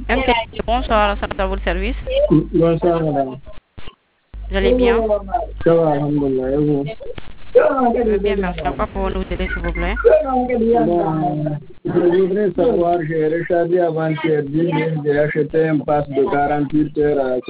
Bonsoir, ça à votre service. Bonsoir, madame. Vous allez bien? Ça va, alhamdoulilah, et vous? Je vais bien, merci. À quoi pour nous aider, s'il vous plaît? Bon, je voudrais savoir, j'ai rechargé avant-hier 10 000, j'ai acheté un pass de 48 heures à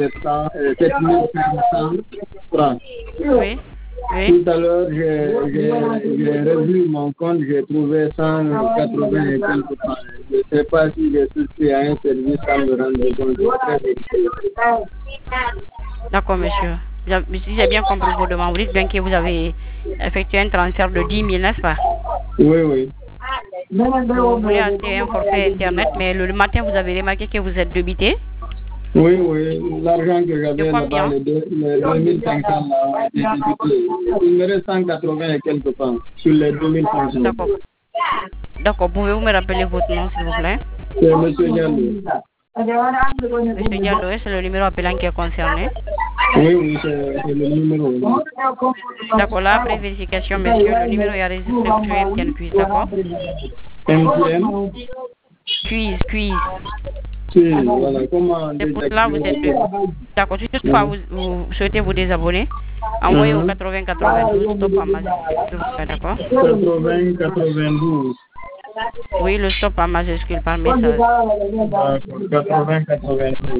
7 francs. Oui. Oui. Tout à l'heure, j'ai revu mon compte, j'ai trouvé 180 et quelques francs. Je ne sais pas si j'ai souscrit à un service sans me rendre compte. D'accord, monsieur. Si j'ai bien compris vos demandes, vous dites bien que vous avez effectué un transfert de 10 000, n'est-ce pas? Oui, oui. Vous voulez acheter un forfait Internet, mais le matin, vous avez remarqué que vous êtes débité? Oui, oui. L'argent que j'avais là-bas, les 2500, là, été débité. Il me reste 180 et quelques francs sur les 2500. D'accord. D'accord. Pouvez-vous me rappeler votre nom, s'il vous plaît? C'est M. Diallo. Monsieur Diallo, c'est le numéro appelant qui est concerné? Oui, oui, c'est le numéro. D'accord, là, après vérification, monsieur, le numéro est enregistré pour MTN Quiz, d'accord? MTN Quiz. Oui, voilà. Comment c'est pour cela vous êtes d'accord. Si toutefois vous souhaitez vous désabonner, envoyez au 80 92 stop en majuscule, d'accord? 80 92. Oui, le stop en majuscule par message. 80 92.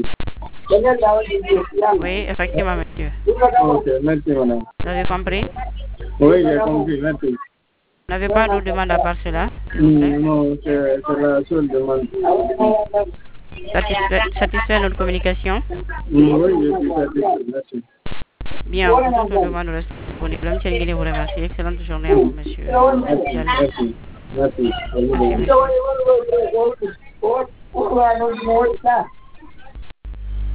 Oui, effectivement, monsieur. Ok, merci madame. Vous avez compris? Oui, j'ai compris, merci. Vous n'avez pas d'autres demandes à part cela? Non, c'est la seule demande. Satisfait notre communication? Oui, je suis satisfait, merci. Bien, pour toute demande reste disponible. Monsieur Nguyen vous remercie. Excellente journée à vous, monsieur. Merci. Merci, monsieur.